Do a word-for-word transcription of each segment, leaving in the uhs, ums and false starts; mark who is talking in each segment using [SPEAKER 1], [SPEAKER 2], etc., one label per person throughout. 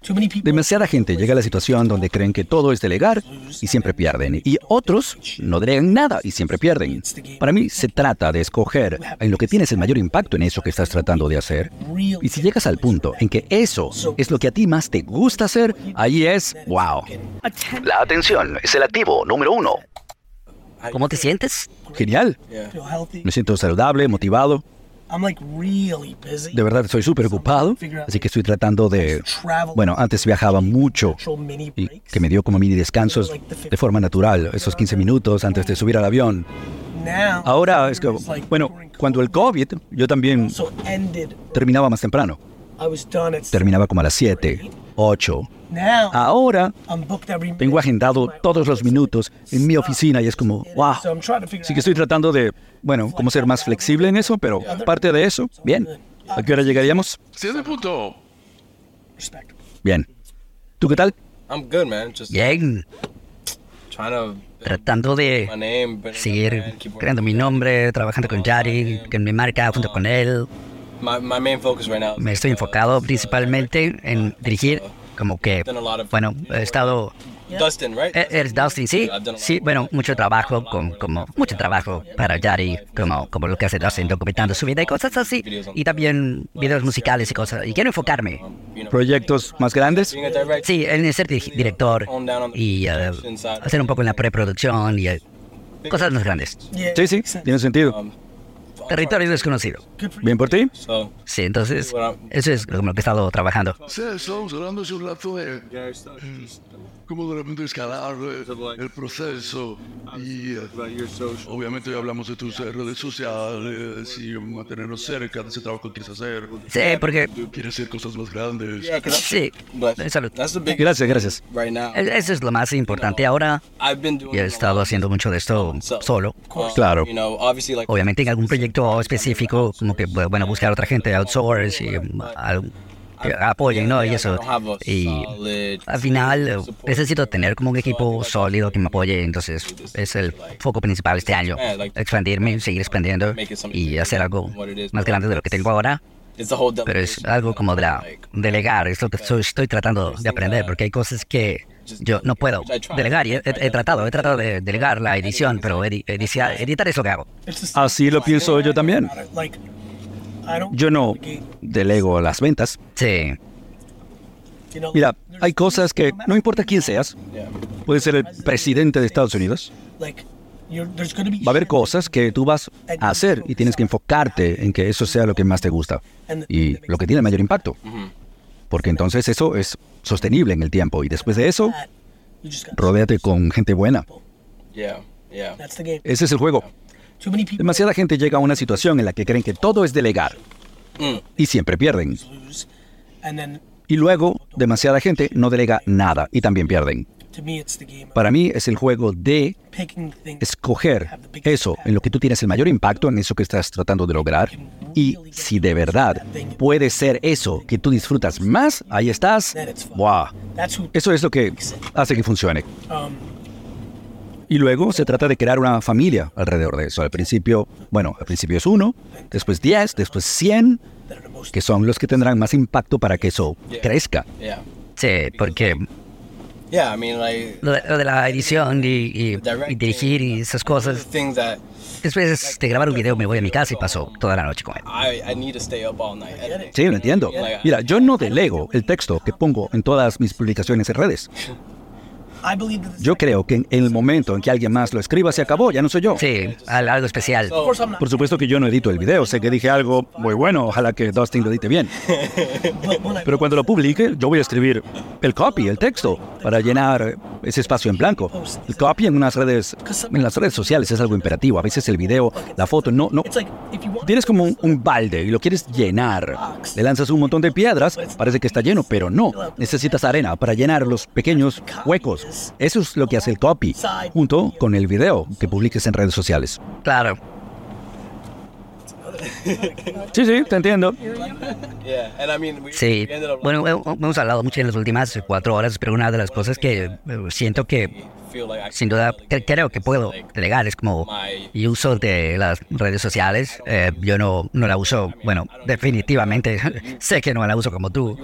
[SPEAKER 1] Demasiada gente llega a la situación donde creen que todo es delegar y siempre pierden. Y otros no delegan nada y siempre pierden. Para mí se trata de escoger en lo que tienes el mayor impacto en eso que estás tratando de hacer. Y si llegas al punto en que eso es lo que a ti más te gusta hacer, ahí es wow. La atención es el activo número uno.
[SPEAKER 2] ¿Cómo te sientes?
[SPEAKER 1] Genial. Me siento saludable, motivado. De verdad estoy súper ocupado, así que estoy tratando de... Bueno, antes viajaba mucho y que me dio como mini descansos de forma natural, esos quince minutos antes de subir al avión. Ahora es que, bueno, cuando el COVID, yo también terminaba más temprano. Terminaba como a las siete, ocho. Ahora tengo agendado todos los minutos en mi oficina y es como, wow. Así que estoy tratando de, bueno, como ser más flexible en eso, pero aparte de eso, bien. ¿A qué hora llegaríamos?
[SPEAKER 3] Siete punto.
[SPEAKER 1] Bien. ¿Tú qué tal?
[SPEAKER 2] Bien. Tratando de seguir creando mi nombre, trabajando con Yari, con mi marca junto con él. Me estoy enfocado principalmente en dirigir, como que, bueno, he estado... E- ¿Eres Dustin? Sí, sí, bueno, mucho trabajo, con, como, mucho trabajo para Yari, como, como lo que hace Dustin, documentando su vida y cosas así. Y también videos musicales y cosas. Y quiero enfocarme.
[SPEAKER 1] ¿Proyectos más grandes?
[SPEAKER 2] Sí, en ser di- director y uh, hacer un poco en la preproducción y uh, cosas más grandes.
[SPEAKER 1] Sí, sí, tiene sentido.
[SPEAKER 2] Territorio desconocido.
[SPEAKER 1] ¿Bien por ti?
[SPEAKER 2] Sí, entonces, eso es como lo que he estado trabajando.
[SPEAKER 3] Sí, estamos hablando hace un rato de eh, cómo de repente escalar eh, el proceso y eh, obviamente hablamos de tus eh, redes sociales y mantenernos cerca de ese trabajo que quieres hacer.
[SPEAKER 2] Sí, porque...
[SPEAKER 3] Quieres hacer cosas más grandes.
[SPEAKER 2] Sí, salud.
[SPEAKER 1] Gracias, gracias.
[SPEAKER 2] E- Eso es lo más importante ahora. Y he estado haciendo mucho de esto solo.
[SPEAKER 1] Claro.
[SPEAKER 2] Obviamente en algún proyecto específico, como que, bueno, buscar a otra gente, outsource y um, al- que apoyen, ¿no? Y eso. Y al final eh, necesito tener como un equipo sólido que me apoye, entonces es el foco principal este año. Expandirme, seguir expandiendo y hacer algo más grande de lo que tengo ahora. Pero es algo como de la, delegar, es lo que estoy, estoy tratando de aprender, porque hay cosas que yo no puedo delegar y he, he- he tratado, he tratado de delegar la edición, pero edi- edicia- editar es lo que hago.
[SPEAKER 1] Así lo pienso yo también. Yo no delego las ventas.
[SPEAKER 2] Sí,
[SPEAKER 1] Mira, hay cosas que no importa quién seas, puedes ser el presidente de Estados Unidos, va a haber cosas que tú vas a hacer y tienes que enfocarte en que eso sea lo que más te gusta y lo que tiene el mayor impacto. Porque entonces eso es sostenible en el tiempo y después de eso, rodéate con gente buena. Ese es el juego. Demasiada gente llega a una situación en la que creen que todo es delegar y siempre pierden. Y luego, demasiada gente no delega nada y también pierden. Para mí es el juego de escoger eso en lo que tú tienes el mayor impacto, en eso que estás tratando de lograr. Y si de verdad puede ser eso que tú disfrutas más, ahí estás. ¡Wow! Eso es lo que hace que funcione. Y luego se trata de crear una familia alrededor de eso. Al principio, bueno, al principio es uno, después diez, después cien, que son los que tendrán más impacto para que eso crezca.
[SPEAKER 2] sí, porque lo de, lo de la edición y, y- y dirigir y esas cosas, después de grabar un video me voy a mi casa y paso toda la noche con él.
[SPEAKER 1] Sí, lo entiendo. Mira, yo no delego el texto que pongo en todas mis publicaciones en redes. Yo creo que en el momento en que alguien más lo escriba, se acabó, ya no soy yo.
[SPEAKER 2] Sí, al- algo especial.
[SPEAKER 1] Por supuesto que yo no edito el video, sé que dije algo muy bueno, ojalá que Dustin lo edite bien. Pero cuando lo publique, yo voy a escribir el copy, el texto, para llenar ese espacio en blanco. El copy en unas redes, en las redes sociales es algo imperativo. A veces el video, la foto, no, no. Tienes como un, un balde y lo quieres llenar. Le lanzas un montón de piedras, parece que está lleno, pero no. Necesitas arena para llenar los pequeños huecos. Eso es lo que hace el copy, junto con el video que publiques en redes sociales.
[SPEAKER 2] Claro.
[SPEAKER 1] Sí, sí, te entiendo.
[SPEAKER 2] Sí, bueno, hemos hablado mucho en las últimas cuatro horas, pero una de las cosas que eh, siento que, sin duda, que- creo que puedo delegar es como el uso de las redes sociales. Eh, yo no, no la uso, bueno, definitivamente, sé que no la uso como tú.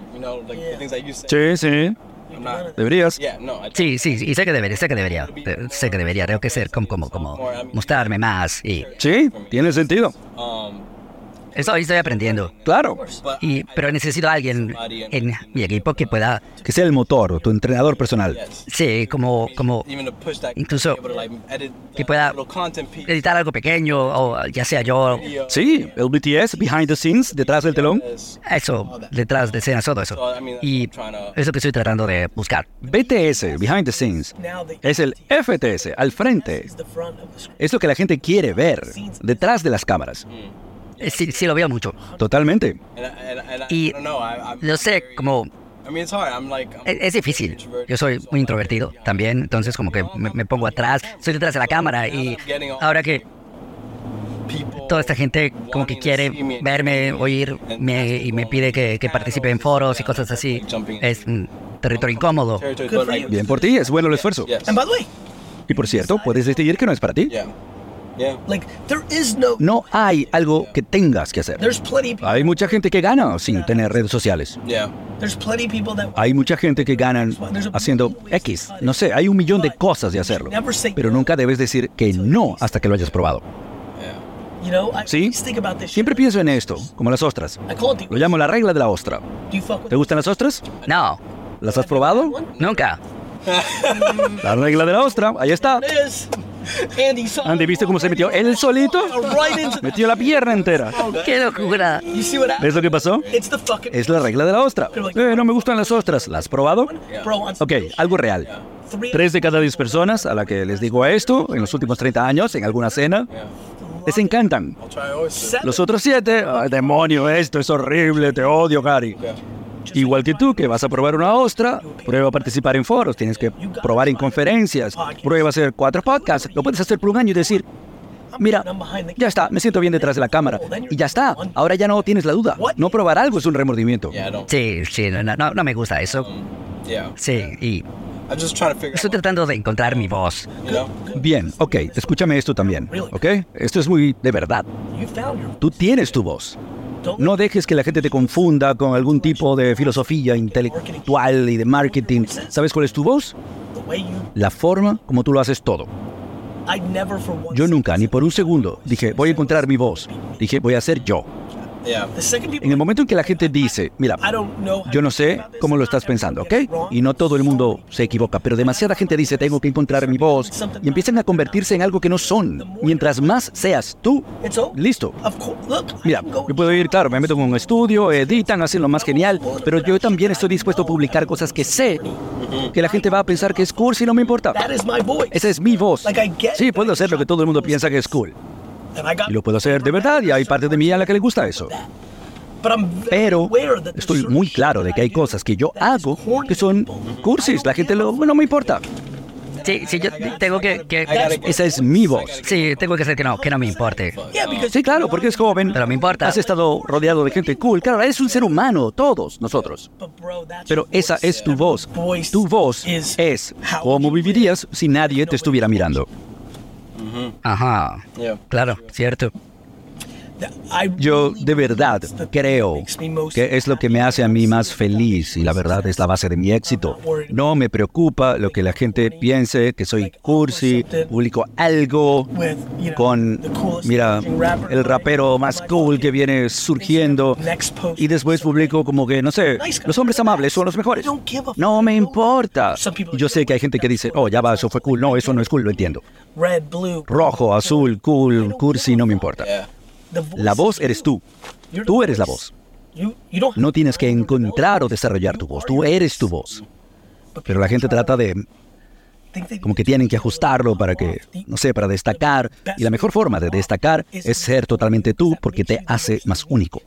[SPEAKER 1] Sí, sí. Deberías.
[SPEAKER 2] Sí, sí, sí, y sé que debería, sé que debería, eh, sé que debería, tengo que ser como, como, como mostrarme más y
[SPEAKER 1] Sí, tiene sentido.
[SPEAKER 2] estoy, estoy aprendiendo.
[SPEAKER 1] Claro.
[SPEAKER 2] Y, pero necesito a alguien en mi equipo que pueda,
[SPEAKER 1] Que sea el motor, tu entrenador personal.
[SPEAKER 2] sí, como, como, incluso que pueda editar algo pequeño, o ya sea yo,
[SPEAKER 1] Sí, el B T S, behind the scenes, detrás del telón.
[SPEAKER 2] eso, detrás de escenas, todo eso. Y es lo que estoy tratando de buscar.
[SPEAKER 1] B T S, behind the scenes, es el F T S, al frente. Es lo que la gente quiere ver, detrás de las cámaras.
[SPEAKER 2] Eh, Sí, sí lo veo mucho.
[SPEAKER 1] Totalmente.
[SPEAKER 2] Y yo sé, como, es, es difícil. Yo soy muy introvertido también, entonces como que me, me pongo atrás, estoy detrás de la cámara y ahora que toda esta gente como que quiere verme, oírme y me pide que, que participe en foros y cosas así, es un territorio incómodo.
[SPEAKER 1] Bien por ti, es bueno el esfuerzo.
[SPEAKER 4] And by the way,
[SPEAKER 1] Y por cierto, puedes decidir que no es para ti.
[SPEAKER 4] like there is no
[SPEAKER 1] No hay algo que tengas que hacer.
[SPEAKER 4] there's plenty of people,
[SPEAKER 1] Hay mucha gente que gana sin tener redes sociales.
[SPEAKER 4] there's plenty of people that
[SPEAKER 1] Hay mucha gente que ganan haciendo X. No sé, hay un millón de cosas de hacerlo.
[SPEAKER 4] Pero
[SPEAKER 1] Nunca debes decir que no hasta que lo hayas probado.
[SPEAKER 4] you know, I
[SPEAKER 1] Sí.
[SPEAKER 4] always think about this shit.
[SPEAKER 1] Siempre pienso en esto, como las ostras.
[SPEAKER 4] I call it the
[SPEAKER 1] Lo llamo la regla de la ostra.
[SPEAKER 4] do you fuck with
[SPEAKER 1] ¿Te gustan las ostras?
[SPEAKER 2] No,
[SPEAKER 1] ¿Las has probado?
[SPEAKER 2] nunca.
[SPEAKER 1] La regla de la ostra, ahí está.
[SPEAKER 4] it is. Andy, saw
[SPEAKER 1] Andy, ¿viste cómo se metió él solito?
[SPEAKER 4] right into the,
[SPEAKER 1] Metió la pierna entera.
[SPEAKER 2] ¡Qué locura!
[SPEAKER 4] you see what happened?
[SPEAKER 1] ¿Ves lo que pasó?
[SPEAKER 4] It's the fucking
[SPEAKER 1] Es la regla de la ostra. Eh, no me gustan las ostras. ¿Las has probado?
[SPEAKER 4] bro on
[SPEAKER 1] Ok, algo real.
[SPEAKER 4] three
[SPEAKER 1] Tres de cada diez personas a la que les digo esto en los últimos treinta años, en alguna cena, les encantan.
[SPEAKER 4] seven
[SPEAKER 1] Los otros siete, ¡ay, demonio, esto es horrible, te odio, Gary! Igual que tú, que vas a probar una ostra, prueba a participar en foros, tienes que probar en conferencias, prueba a hacer cuatro podcasts, lo puedes hacer por un año y decir, mira, ya está, me siento bien detrás de la cámara. Y ya está, ahora ya no tienes la duda. No probar algo es un remordimiento.
[SPEAKER 2] Sí, sí, no, no, no me gusta eso. Sí, y estoy tratando de encontrar mi voz.
[SPEAKER 1] Bien, ok, escúchame esto también, ¿ok? Esto es muy de verdad.
[SPEAKER 4] you found your
[SPEAKER 1] Tú tienes tu voz. No dejes que la gente te confunda con algún tipo de filosofía intelectual y de marketing. ¿Sabes cuál es tu voz?
[SPEAKER 4] the way you
[SPEAKER 1] La forma como tú lo haces todo.
[SPEAKER 4] I never for one
[SPEAKER 1] Yo nunca, ni por un segundo, dije, voy a encontrar mi voz. Dije, voy a ser yo.
[SPEAKER 4] the second people
[SPEAKER 1] En el momento en que la gente dice, mira,
[SPEAKER 4] I don't know how
[SPEAKER 1] yo no
[SPEAKER 4] you
[SPEAKER 1] sé
[SPEAKER 4] think about this.
[SPEAKER 1] cómo lo estás pensando, ¿ok? Y no todo el mundo se equivoca, pero demasiada gente dice, tengo que encontrar mi voz, y empiezan a convertirse en algo que no son. Mientras más seas tú,
[SPEAKER 4] It's over.
[SPEAKER 1] listo.
[SPEAKER 4] Of course, look, I
[SPEAKER 1] Mira,
[SPEAKER 4] can go
[SPEAKER 1] yo puedo ir, claro, me meto en un estudio, editan, hacen lo más genial, pero yo también estoy dispuesto a publicar cosas que sé que la gente va a pensar que es cool si no me importa.
[SPEAKER 4] that is my voice.
[SPEAKER 1] Esa es mi voz.
[SPEAKER 4] Like I get
[SPEAKER 1] Sí, puedo hacer lo que todo el mundo piensa que es cool.
[SPEAKER 4] and I got
[SPEAKER 1] Y lo puedo hacer de verdad, y hay parte de mí a la que le gusta eso.
[SPEAKER 4] but I'm very
[SPEAKER 1] Pero
[SPEAKER 4] aware that there's
[SPEAKER 1] estoy
[SPEAKER 4] certain
[SPEAKER 1] muy
[SPEAKER 4] shit
[SPEAKER 1] claro de que hay
[SPEAKER 4] that I do
[SPEAKER 1] cosas que yo
[SPEAKER 4] that is
[SPEAKER 1] hago
[SPEAKER 4] corny
[SPEAKER 1] que son
[SPEAKER 4] to people.
[SPEAKER 1] cursis. La gente lo, no me importa.
[SPEAKER 2] Sí, sí, yo tengo que, que-
[SPEAKER 1] Esa es mi voz.
[SPEAKER 2] sí, tengo que hacer que no, que no me importe.
[SPEAKER 4] Yeah, because
[SPEAKER 1] Sí, claro, porque es joven.
[SPEAKER 2] Pero me importa.
[SPEAKER 1] Has estado rodeado de gente cool. Claro, eres un ser humano, todos nosotros.
[SPEAKER 4] but bro, that's
[SPEAKER 1] Pero
[SPEAKER 4] your
[SPEAKER 1] esa
[SPEAKER 4] voice.
[SPEAKER 1] es tu voz.
[SPEAKER 4] Voice
[SPEAKER 1] Tu voz
[SPEAKER 4] is
[SPEAKER 1] es
[SPEAKER 4] how
[SPEAKER 1] cómo
[SPEAKER 4] you
[SPEAKER 1] vivirías si nadie te estuviera mirando.
[SPEAKER 2] Ajá, claro, cierto.
[SPEAKER 4] I
[SPEAKER 1] Yo
[SPEAKER 4] really
[SPEAKER 1] de verdad
[SPEAKER 4] believe that's the
[SPEAKER 1] creo
[SPEAKER 4] thing that makes me most
[SPEAKER 1] que es lo que me hace a mí más feliz y la verdad es la base de mi éxito. No me preocupa lo que la gente piense, que soy cursi, publico algo
[SPEAKER 4] with, you know,
[SPEAKER 1] con,
[SPEAKER 4] the coolest
[SPEAKER 1] mira,
[SPEAKER 4] emerging rapper,
[SPEAKER 1] el rapero más cool que viene surgiendo
[SPEAKER 4] next post.
[SPEAKER 1] y después publico como que, no sé, los hombres amables son los mejores. No me importa. Y yo sé que hay gente que dice, oh, ya va, eso fue cool. No, eso no es cool, lo entiendo.
[SPEAKER 4] Red, blue,
[SPEAKER 1] Rojo, azul, cool, cursi, no me importa.
[SPEAKER 4] the voice
[SPEAKER 1] La voz eres tú.
[SPEAKER 4] You're the
[SPEAKER 1] Tú eres la
[SPEAKER 4] voice.
[SPEAKER 1] voz.
[SPEAKER 4] You, you don't
[SPEAKER 1] No tienes que encontrar o desarrollar tu voz. Tú eres tu voz. Pero la gente trata de,
[SPEAKER 4] think they
[SPEAKER 1] como que tienen que ajustarlo para que, no sé, para destacar. Y la mejor forma de destacar es ser totalmente tú porque te hace más único.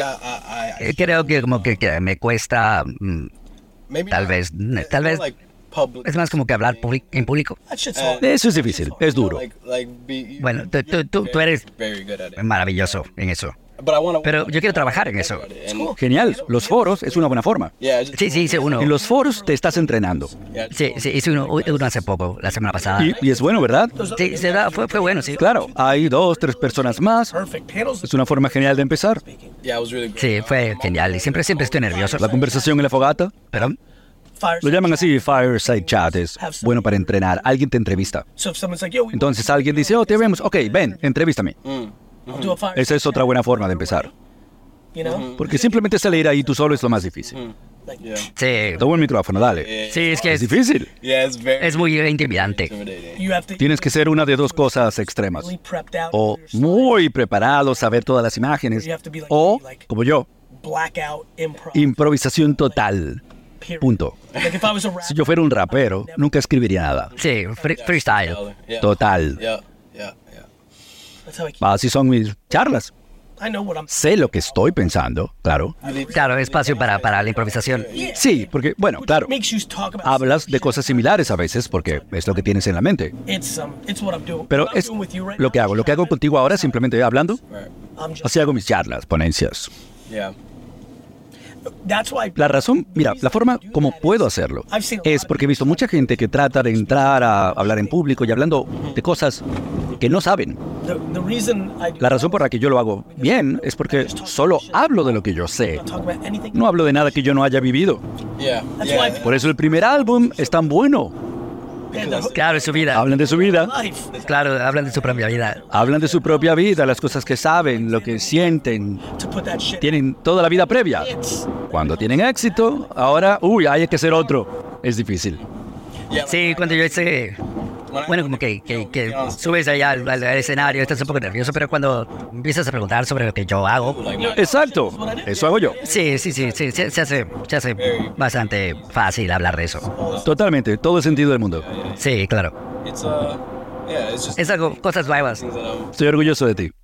[SPEAKER 2] Eh, Creo que como que, que me cuesta, mm, tal vez, tal vez Es más como que hablar public- en público.
[SPEAKER 4] That shit's hard.
[SPEAKER 1] Eso es difícil, es duro.
[SPEAKER 2] Bueno, tú, tú, tú, tú eres maravilloso en eso. Pero yo quiero trabajar en eso.
[SPEAKER 1] Genial, los foros es una buena forma.
[SPEAKER 2] Sí, sí, hice uno.
[SPEAKER 1] En los foros te estás entrenando.
[SPEAKER 2] Sí, sí, hice uno, uno hace poco, la semana pasada.
[SPEAKER 1] Y, y es bueno, ¿verdad?
[SPEAKER 2] Sí, se da- fue, fue bueno, sí.
[SPEAKER 1] Claro, hay dos, tres personas más.
[SPEAKER 4] Perfect panels.
[SPEAKER 1] Es una forma genial de empezar.
[SPEAKER 2] Sí, fue genial. Y siempre, siempre estoy nervioso.
[SPEAKER 1] La conversación en la fogata,
[SPEAKER 2] Perdón.
[SPEAKER 1] lo llaman así fireside chat, es bueno para entrenar. Alguien te entrevista.
[SPEAKER 4] So if someone's like, yo, we
[SPEAKER 1] Entonces alguien dice, oh, te vemos, ok, ven, entrevístame.
[SPEAKER 4] I'll do a fire.
[SPEAKER 1] Esa es otra buena forma de empezar.
[SPEAKER 4] You know?
[SPEAKER 1] Porque simplemente salir ahí tú solo es lo más difícil.
[SPEAKER 2] Sí,
[SPEAKER 1] Toma el micrófono, dale.
[SPEAKER 2] sí, es que
[SPEAKER 1] Es
[SPEAKER 2] es,
[SPEAKER 1] difícil.
[SPEAKER 2] es muy intimidante.
[SPEAKER 4] You have to
[SPEAKER 1] Tienes que ser una de dos cosas extremas.
[SPEAKER 4] really prepped out.
[SPEAKER 1] O
[SPEAKER 4] your slides.
[SPEAKER 1] muy preparado, saber todas las imágenes. O, como yo,
[SPEAKER 4] Blackout improv.
[SPEAKER 1] improvisación total.
[SPEAKER 4] Period.
[SPEAKER 1] Punto.
[SPEAKER 4] Like if I was a rapper,
[SPEAKER 1] Si yo fuera un rapero, nunca escribiría nada.
[SPEAKER 2] Sí, free- freestyle.
[SPEAKER 1] Total.
[SPEAKER 4] that's how I keep.
[SPEAKER 1] Así son mis charlas.
[SPEAKER 4] I know what I'm.
[SPEAKER 1] Sé lo que estoy pensando, claro.
[SPEAKER 2] Claro, espacio para, para la improvisación.
[SPEAKER 1] Sí, porque, bueno, claro,
[SPEAKER 4] Makes you talk about.
[SPEAKER 1] hablas de cosas similares a veces porque es lo que tienes en la mente.
[SPEAKER 4] It's um, it's what I'm doing.
[SPEAKER 1] Pero
[SPEAKER 4] What I'm
[SPEAKER 1] es
[SPEAKER 4] doing with you right
[SPEAKER 1] lo que
[SPEAKER 4] now,
[SPEAKER 1] hago. Lo que hago contigo ahora, simplemente hablando,
[SPEAKER 4] I'm just.
[SPEAKER 1] así hago mis charlas, ponencias.
[SPEAKER 4] That's why.
[SPEAKER 1] La razón, mira, la forma como puedo hacerlo es porque he visto mucha gente que trata de entrar a hablar en público y hablando de cosas que no saben.
[SPEAKER 4] The, the reason I do
[SPEAKER 1] La razón por la que yo lo hago bien es porque solo hablo de lo que yo sé.
[SPEAKER 4] not talk about anything.
[SPEAKER 1] No hablo de nada que yo no haya vivido.
[SPEAKER 4] That's why.
[SPEAKER 1] Por eso el primer álbum es tan bueno.
[SPEAKER 4] Man, the
[SPEAKER 2] Claro, es su vida.
[SPEAKER 1] Hablan de su vida,
[SPEAKER 4] life.
[SPEAKER 2] Claro, hablan de su propia vida.
[SPEAKER 1] hablan de su propia vida, las cosas que saben, lo que sienten.
[SPEAKER 4] To put that shit.
[SPEAKER 1] Tienen toda la vida previa.
[SPEAKER 4] It's.
[SPEAKER 1] Cuando tienen éxito, ahora, uy, hay que hacer otro. Es difícil.
[SPEAKER 2] Sí, cuando yo hice... Bueno, como que, que, que subes allá al, al escenario, estás un poco nervioso, pero cuando empiezas a preguntar sobre lo que yo hago...
[SPEAKER 1] Exacto, eso hago yo.
[SPEAKER 2] Sí, sí, sí, sí, se, se hace, se hace bastante fácil hablar de eso.
[SPEAKER 1] Totalmente, todo el sentido del mundo.
[SPEAKER 2] Sí, claro. Es algo, cosas nuevas.
[SPEAKER 1] Estoy orgulloso de ti.